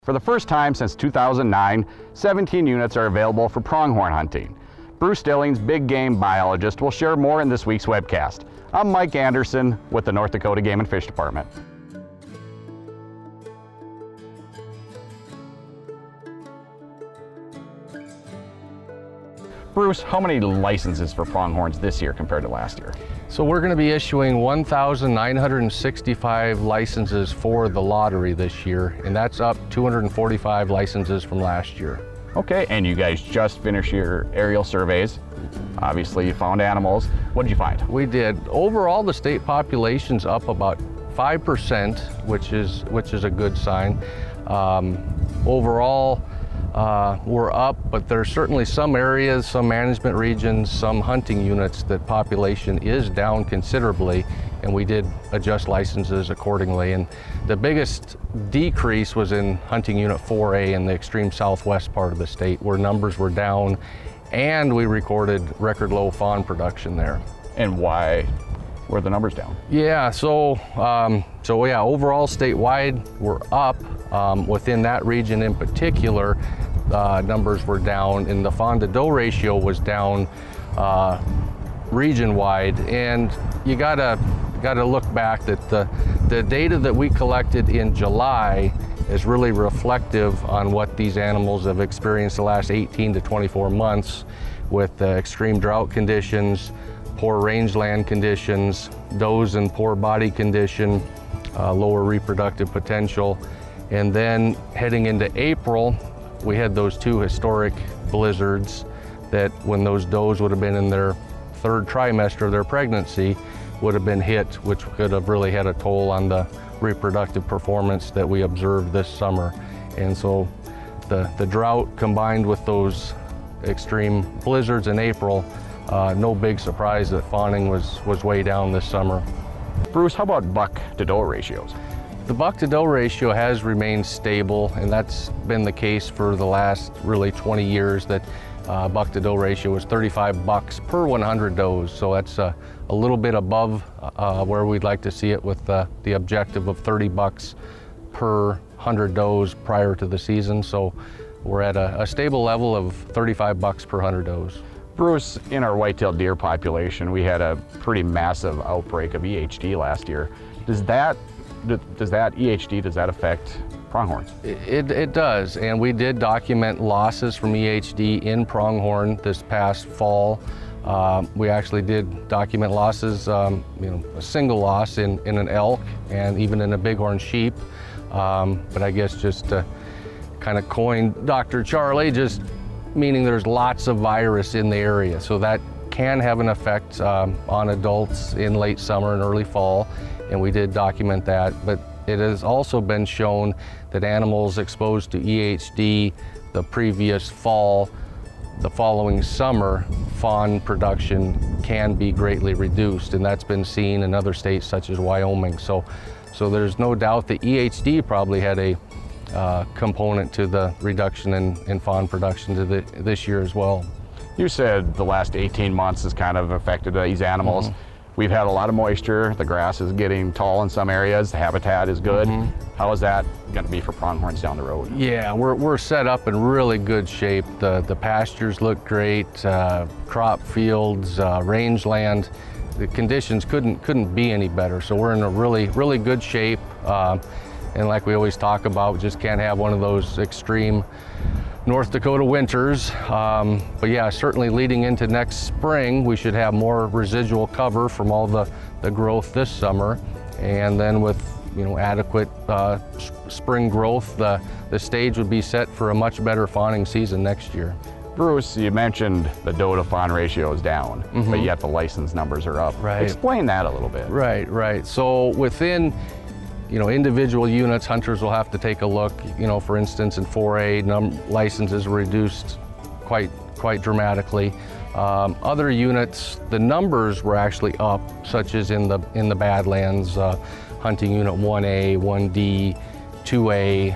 For the first time since 2009, 17 units are available for pronghorn hunting. Bruce Stillings, big game biologist, will share more in this week's webcast. I'm Mike Anderson with the North Dakota Game and Fish Department. Bruce, how many licenses for pronghorns this year compared to last year? So we're going to be issuing 1,965 licenses for the lottery this year, and that's up 245 licenses from last year. Okay, and you guys just finished your aerial surveys. Obviously you found animals. What did you find? We did. Overall, the state population's up about 5%, which is a good sign. Overall, we're up, but there's certainly some areas, some management regions, some hunting units that population is down considerably, and we did adjust licenses accordingly. And the biggest decrease was in hunting unit 4A in the extreme southwest part of the state, where numbers were down, and we recorded record low fawn production there. And why were the numbers down? Yeah, so overall statewide we're up. Within that region in particular, numbers were down, and the fawn to doe ratio was down region-wide. And you gotta look back that the data that we collected in July is really reflective on what these animals have experienced the last 18 to 24 months with extreme drought conditions, poor rangeland conditions, does in poor body condition, lower reproductive potential. And then heading into April, we had those two historic blizzards that when those does would have been in their third trimester of their pregnancy would have been hit, which could have really had a toll on the reproductive performance that we observed this summer. And so the drought combined with those extreme blizzards in April, no big surprise that fawning was way down this summer. Bruce, how about buck to doe ratios? The buck to doe ratio has remained stable, and that's been the case for the last really 20 years, that buck to doe ratio is 35 bucks per 100 does. So that's a little bit above where we'd like to see it, with the objective of 30 bucks per 100 does prior to the season. So we're at a stable level of 35 bucks per 100 does. Bruce, in our white-tailed deer population, we had a pretty massive outbreak of EHD last year. Does that affect pronghorns? It does, and we did document losses from EHD in pronghorn this past fall. We actually did document losses, a single loss in an elk and even in a bighorn sheep. But I guess just to kind of coin Dr. Charlie, just meaning there's lots of virus in the area. So that can have an effect on adults in late summer and early fall, and we did document that. But it has also been shown that animals exposed to EHD the previous fall, the following summer, fawn production can be greatly reduced, and that's been seen in other states such as Wyoming. So there's no doubt that EHD probably had a component to the reduction in fawn production this year as well. You said the last 18 months has kind of affected these animals. Mm-hmm. We've had a lot of moisture, the grass is getting tall in some areas, the habitat is good. Mm-hmm. How is that going to be for pronghorns down the road? Yeah, we're set up in really good shape. The pastures look great, crop fields, rangeland. The conditions couldn't be any better. So we're in a really good shape. And like we always talk about, we just can't have one of those extreme North Dakota winters. But yeah, certainly leading into next spring, we should have more residual cover from all the growth this summer. And then with adequate spring growth, the stage would be set for a much better fawning season next year. Bruce, you mentioned the doe to fawn ratio is down, mm-hmm. but yet the license numbers are up. Right. Explain that a little bit. Right. So within individual units, hunters will have to take a look. For instance, in 4A, licenses were reduced quite dramatically. Other units, the numbers were actually up, such as in the Badlands, hunting unit 1A, 1D, 2A,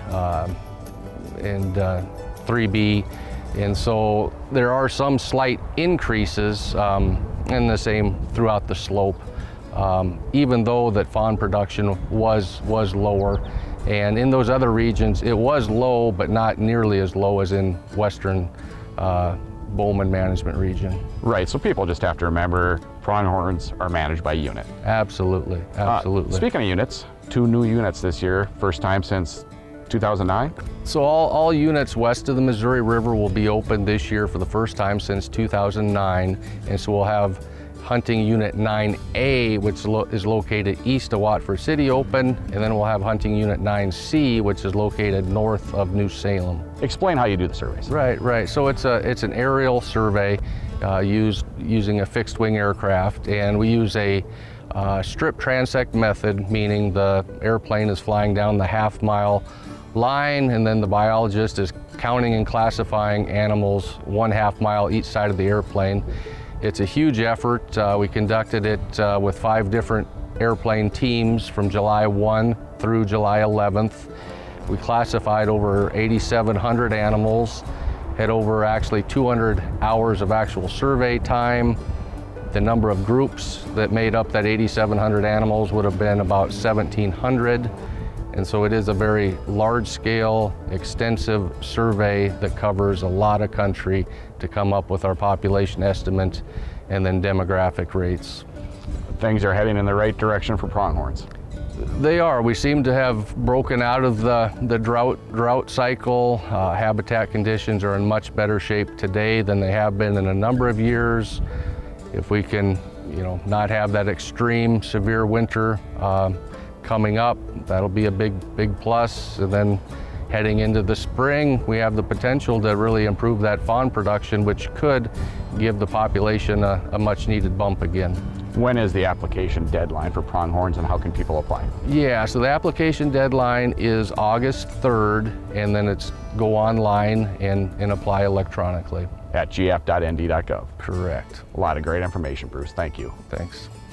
and 3B. And so there are some slight increases, and the same throughout the slope. Even though that fawn production was lower, And in those other regions, it was low, but not nearly as low as in western Bowman Management Region. Right, so people just have to remember pronghorns are managed by unit. Absolutely, absolutely. Speaking of units, 2 new units this year, first time since 2009? So all units west of the Missouri River will be open this year for the first time since 2009. And so we'll have Hunting Unit 9A, which is located east of Watford City, open, and then we'll have Hunting Unit 9C, which is located north of New Salem. Explain how you do the surveys. Right. So it's an aerial survey using a fixed wing aircraft, and we use a strip transect method, meaning the airplane is flying down the half-mile line, and then the biologist is counting and classifying animals 1/2 mile each side of the airplane. It's a huge effort. We conducted it with 5 different airplane teams from July 1 through July 11th. We classified over 8,700 animals, had over actually 200 hours of actual survey time. The number of groups that made up that 8,700 animals would have been about 1,700. And so it is a very large-scale, extensive survey that covers a lot of country to come up with our population estimate and then demographic rates. Things are heading in the right direction for pronghorns. They are. We seem to have broken out of the drought cycle. Habitat conditions are in much better shape today than they have been in a number of years. If we can, not have that extreme, severe winter coming up, that'll be a big plus. And then heading into the spring, we have the potential to really improve that fawn production, which could give the population a much needed bump again. When is the application deadline for pronghorns, and how can people apply? Yeah, so the application deadline is August 3rd, and then it's go online and apply electronically. At gf.nd.gov. Correct. A lot of great information, Bruce. Thank you. Thanks.